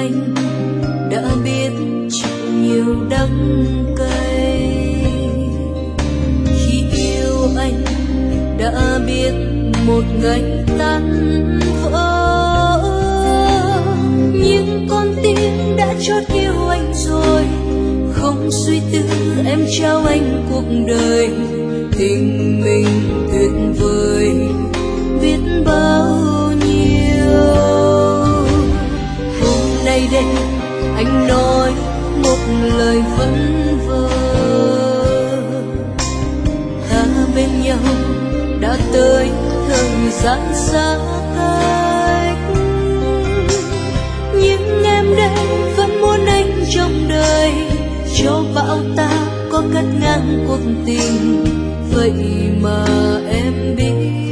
anh đã biết chịu nhiều đắng cay. Khi yêu anh đã biết một ngày tan vỡ, nhưng con tim đã chót yêu anh rồi. Không suy tư em trao anh cuộc đời, tình mình tuyệt vời biết bao nhiêu. Hôm nay đây anh nói một lời vấn vơ, ta bên nhau đã tới thời gian xa cách, nhưng em đây vẫn muốn anh trong đời, cho bão táp có cắt ngang cuộc tình. Vậy mà em biết